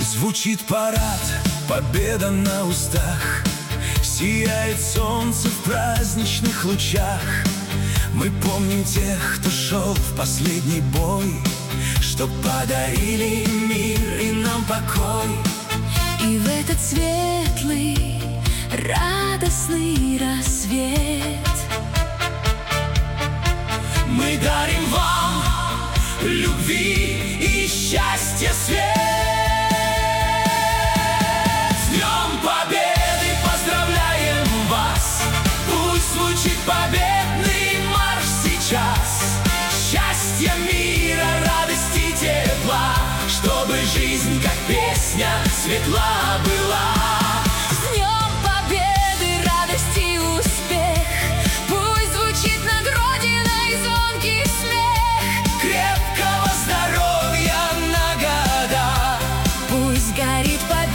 Звучит парад, победа на устах, сияет солнце в праздничных лучах. Мы помним тех, кто шел в последний бой, что подарили мир и нам покой. И в этот светлый, радостный рассвет мы дарим вам любви и счастья свет. С Днем Победы поздравляем вас! Пусть звучит победный марш сейчас. Счастья, мира, радости, тепла, чтобы жизнь, как песня, светла была. С Днем Победы, радость и успех, пусть звучит над Родиной звонкий смех. Крепкого здоровья на года, пусть горит победа